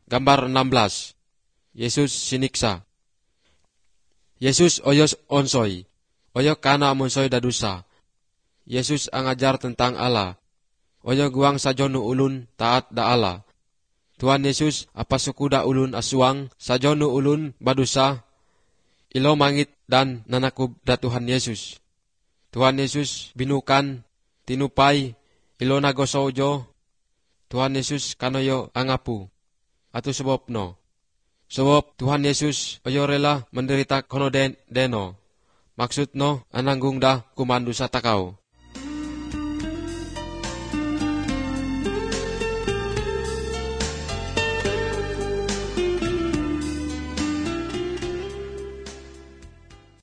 Gambar 16. Yesus siniksa. Yesus oyos onsoy. Oyo kana monsoy dadusa. Yesus angajar tentang Allah. Oyo guang sajonu ulun taat da Allah. Tuhan Yesus apa suku da ulun asuang sajonu ulun badusa. Ilo mangit dan nanakub da Tuhan Yesus. Tuhan Yesus binukan, tinupay, ilo nagosojo. Tuhan Yesus kanoyo angapu. Atu sebab no. Sebab Tuhan Yesus oyo rela menderita kono deno. Maksud no ananggung da kumandu sa takau.